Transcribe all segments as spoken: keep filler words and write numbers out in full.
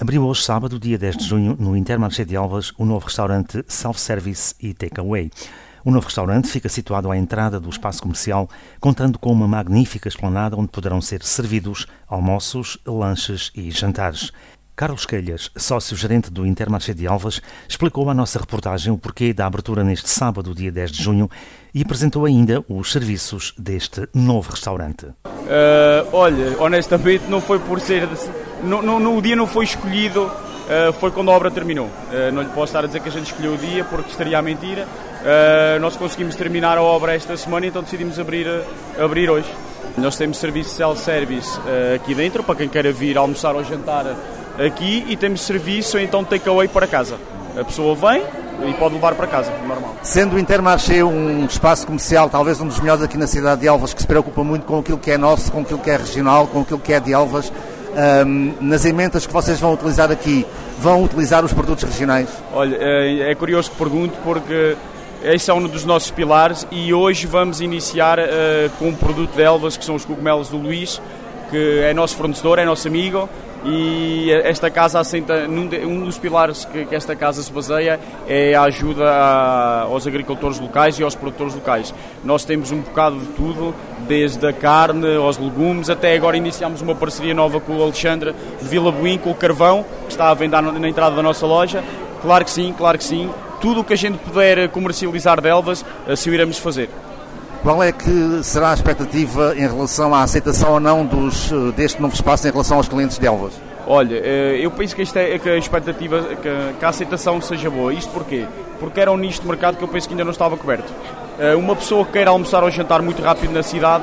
Abriu hoje, sábado, dia dez de junho, no Intermarché de Elvas, o novo restaurante Self-Service e Takeaway. O novo restaurante fica situado à entrada do espaço comercial, contando com uma magnífica esplanada onde poderão ser servidos almoços, lanches e jantares. Carlos Quelhas, sócio-gerente do Intermarché de Elvas, explicou à nossa reportagem o porquê da abertura neste sábado, dia dez de junho, e apresentou ainda os serviços deste novo restaurante. Uh, olha, honestamente não foi por ser... No, no, no, o dia não foi escolhido, uh, foi quando a obra terminou. Uh, não lhe posso estar a dizer que a gente escolheu o dia, porque estaria a mentira. Uh, nós conseguimos terminar a obra esta semana, então decidimos abrir, uh, abrir hoje. Nós temos serviço self-service uh, aqui dentro, para quem queira vir almoçar ou jantar aqui, e temos serviço então takeaway para casa. A pessoa vem e pode levar para casa, normal. Sendo o Intermarché um espaço comercial, talvez um dos melhores aqui na cidade de Elvas, que se preocupa muito com aquilo que é nosso, com aquilo que é regional, com aquilo que é de Elvas, um, nas emendas que vocês vão utilizar aqui, vão utilizar os produtos regionais? Olha, é, é curioso que pergunto, porque esse é um dos nossos pilares e hoje vamos iniciar uh, com um produto de Elvas, que são os cogumelos do Luís, que é nosso fornecedor, é nosso amigo, e esta casa assenta, um dos pilares que, que esta casa se baseia é a ajuda a, aos agricultores locais e aos produtores locais. Nós temos um bocado de tudo, desde a carne aos legumes, até agora iniciámos uma parceria nova com o Alexandre de Vila Boim, com o carvão, que está à venda na, na entrada da nossa loja. Claro que sim, claro que sim. Tudo o que a gente puder comercializar de Elvas, assim o iremos fazer. Qual é que será a expectativa em relação à aceitação ou não dos, deste novo espaço em relação aos clientes de Elvas? Olha, eu penso que, esta é, que a expectativa, que a aceitação seja boa. Isto porquê? Porque era um nicho de mercado que eu penso que ainda não estava coberto. Uma pessoa que queira almoçar ou jantar muito rápido na cidade,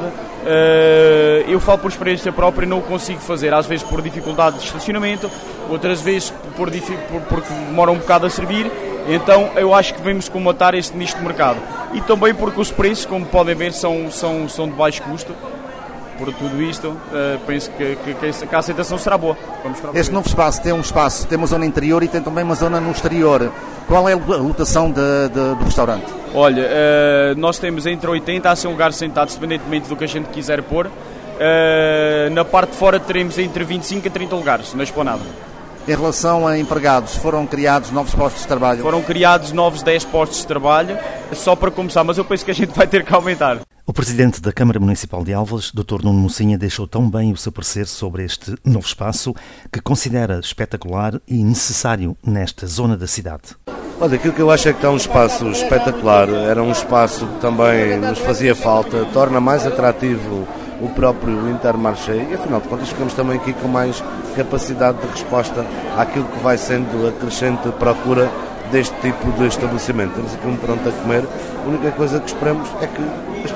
eu falo por experiência própria, não o consigo fazer. Às vezes por dificuldade de estacionamento, outras vezes por, por, porque demora um bocado a servir. Então eu acho que devemos combatar este nicho de mercado. E também porque os preços, como podem ver, são, são, são de baixo custo. Por tudo isto, uh, penso que, que, que a aceitação será boa. Vamos este novo espaço tem um espaço, tem uma zona interior e tem também uma zona no exterior. Qual é a lotação de, de, do restaurante? Olha, uh, nós temos entre oitenta a cem lugares sentados, independentemente do que a gente quiser pôr. Uh, na parte de fora teremos entre vinte e cinco a trinta lugares, na esplanada. Em relação a empregados, foram criados novos postos de trabalho? Foram criados novos dez postos de trabalho, só para começar, mas eu penso que a gente vai ter que aumentar. O presidente da Câmara Municipal de Elvas, doutor Nuno Mocinha, deixou tão bem o seu parecer sobre este novo espaço, que considera espetacular e necessário nesta zona da cidade. Olha, aquilo que eu acho é que está um espaço espetacular, era um espaço que também nos fazia falta, torna mais atrativo o próprio Intermarché e, afinal de contas, ficamos também aqui com mais capacidade de resposta àquilo que vai sendo a crescente procura deste tipo de estabelecimento. Temos aqui um pronto a comer, a única coisa que esperamos é que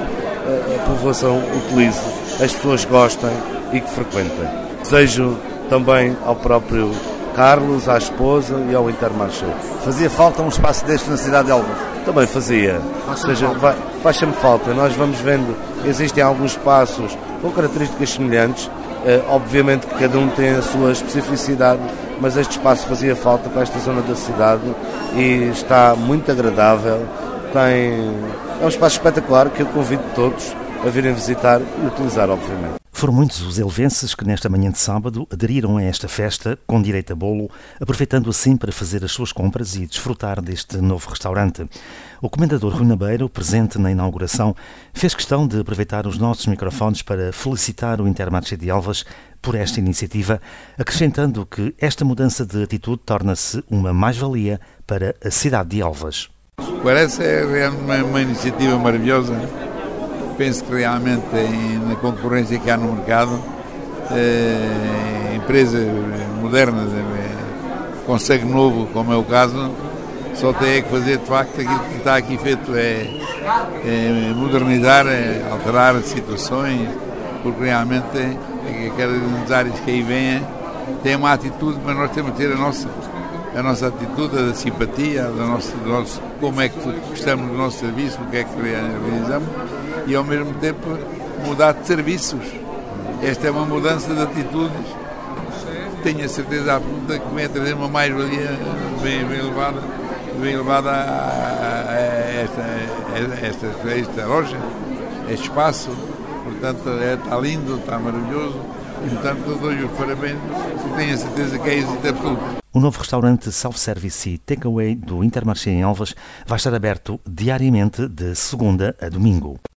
a, a população utilize, as pessoas gostem e que frequentem. Desejo também ao próprio Carlos, à esposa e ao Intermarché. Fazia falta um espaço deste na cidade de Elvas? Também fazia, ou seja, vai, faz sempre falta. Nós vamos vendo, existem alguns espaços com características semelhantes, eh, obviamente que cada um tem a sua especificidade, mas este espaço fazia falta para esta zona da cidade e está muito agradável. Tem, é um espaço espetacular que eu convido todos a virem visitar e utilizar, obviamente. Foram muitos os elvenses que nesta manhã de sábado aderiram a esta festa, com direito a bolo, aproveitando assim para fazer as suas compras e desfrutar deste novo restaurante. O comendador Rui Nabeiro, presente na inauguração, fez questão de aproveitar os nossos microfones para felicitar o Intermarché de Elvas por esta iniciativa, acrescentando que esta mudança de atitude torna-se uma mais-valia para a cidade de Elvas. Parece é uma, uma iniciativa maravilhosa. Penso que realmente na concorrência que há no mercado, eh, empresas modernas, eh, com sangue novo, como é o caso, só tem que fazer de facto aquilo que está aqui feito, é, é modernizar, é alterar situações, porque realmente é, cada áreas que aí vêm tem uma atitude, mas nós temos que ter a nossa, a nossa atitude, a simpatia, a nossa, a nossa, como é que gostamos do nosso serviço, o que é que realizamos, e ao mesmo tempo mudar de serviços. Esta é uma mudança de atitudes, tenho a certeza absoluta que vem a trazer uma mais-valia bem, bem elevada, bem elevada a, a, a, esta, a, esta, a esta loja, a este espaço. Portanto, é, está lindo, está maravilhoso E, portanto, dou-lhe os parabéns e tenho a certeza que é êxito absoluto. O novo restaurante self-service e takeaway do Intermarché em Elvas vai estar aberto diariamente de segunda a domingo.